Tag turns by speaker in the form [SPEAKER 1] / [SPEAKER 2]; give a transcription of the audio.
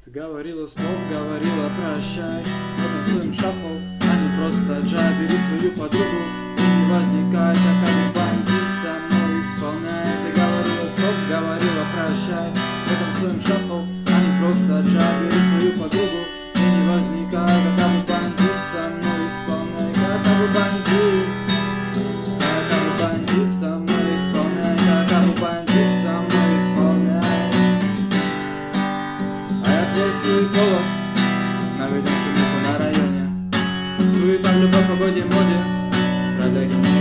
[SPEAKER 1] Ты говорила стоп, говорила прощай, потом своим шафл, а не просто джай. Бери свою подругу и не возникай, как бандит со мной исполняй. Ты говорила стоп, говорила прощай, потом своим шафл, а не просто джай. Бери свою подругу и не возникай, как бандит со мной исполняй. Как бандит, со мной исполняй, как бандит со мной исполняй. А я твой суетолог, наведем шумиху на районе. Суета в любой погоде, моде, продлей